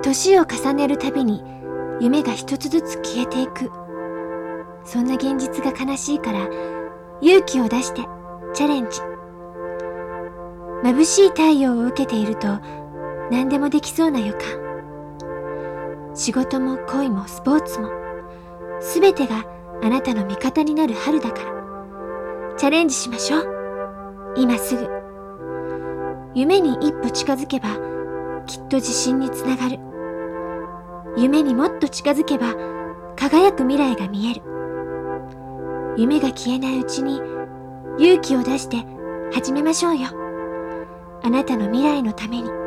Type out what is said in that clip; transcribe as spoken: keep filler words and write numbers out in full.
年を重ねるたびに夢が一つずつ消えていく。そんな現実が悲しいから勇気を出してチャレンジ。眩しい太陽を受けていると何でもできそうな予感。仕事も恋もスポーツもすべてがあなたの味方になる春だから、チャレンジしましょう。今すぐ。夢に一歩近づけばきっと自信につながる。夢にもっと近づけば輝く未来が見える。夢が消えないうちに勇気を出して始めましょうよ。あなたの未来のために。